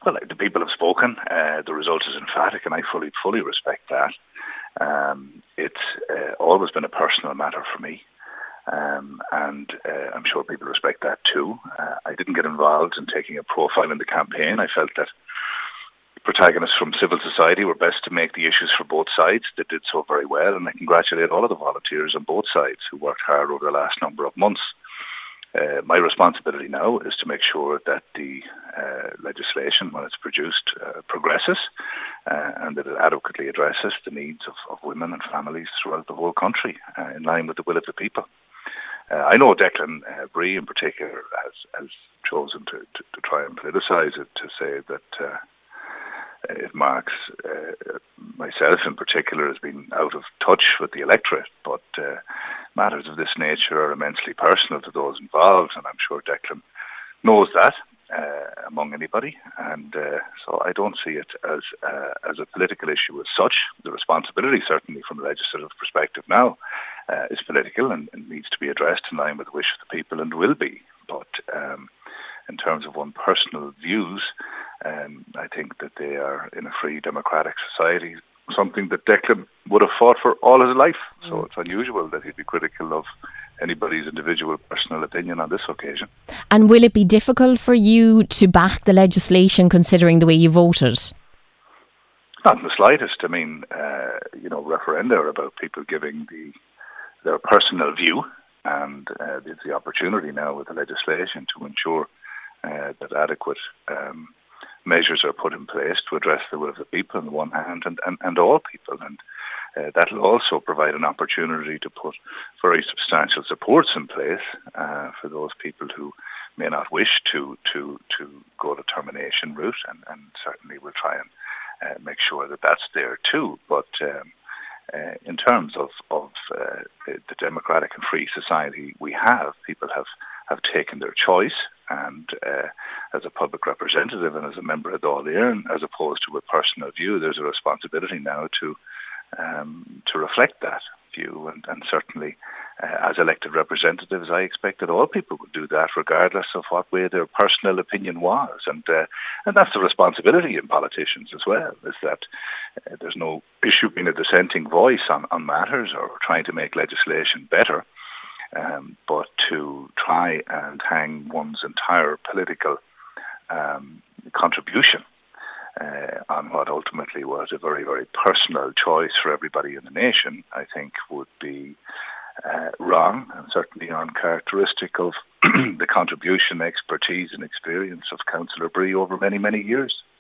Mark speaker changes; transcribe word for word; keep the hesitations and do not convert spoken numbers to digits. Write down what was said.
Speaker 1: Well, the people have spoken. Uh, the result is emphatic, and I fully, fully respect that. Um, it's uh, always been a personal matter for me, um, and uh, I'm sure people respect that too. Uh, I didn't get involved in taking a profile in the campaign. I felt that protagonists from civil society were best to make the issues for both sides. They did so very well, and I congratulate all of the volunteers on both sides who worked hard over the last number of months. Uh, my responsibility now is to make sure that the uh, legislation, when it's produced, uh, progresses uh, and that it adequately addresses the needs of, of women and families throughout the whole country uh, in line with the will of the people. Uh, I know Declan uh, Bree in particular has, has chosen to, to, to try and politicise it, to say that uh, it marks uh, myself in particular as being out of touch with the electorate, but uh, matters of this nature are immensely personal to those involved, and I'm sure Declan knows that uh, among anybody, and uh, so I don't see it as uh, as a political issue as such. The responsibility, certainly from a legislative perspective now, uh, is political and, and needs to be addressed in line with the wish of the people, and will be. But um, in terms of one's personal views, um, I think that they are, in a free democratic society, something that Declan would have fought for all his life. Mm. So it's unusual that he'd be critical of anybody's individual personal opinion on this occasion.
Speaker 2: And will it be difficult for you to back the legislation considering the way you voted?
Speaker 1: Not in the slightest. I mean, uh, you know, referenda are about people giving the their personal view, and uh, there's the opportunity now with the legislation to ensure uh, that adequate um, measures are put in place to address the will of the people on the one hand, and, and, and all people. And uh, that will also provide an opportunity to put very substantial supports in place uh, for those people who may not wish to to, to go the termination route, and, and certainly we'll try and uh, make sure that that's there too. But um, uh, in terms of, of uh, the, the democratic and free society we have, people have, have taken their choice, and uh, as a public representative and as a member of Dáil Éireann, as opposed to a personal view, there's a responsibility now to um, to reflect that view, and, and certainly uh, as elected representatives, I expect that all people would do that regardless of what way their personal opinion was, and uh, and that's the responsibility in politicians as well, is that uh, there's no issue being a dissenting voice on, on matters or trying to make legislation better. Um, but to try and hang one's entire political um, contribution uh, on what ultimately was a very, very personal choice for everybody in the nation, I think would be uh, wrong, and certainly uncharacteristic of the contribution, expertise and experience of Councillor Bree over many, many years.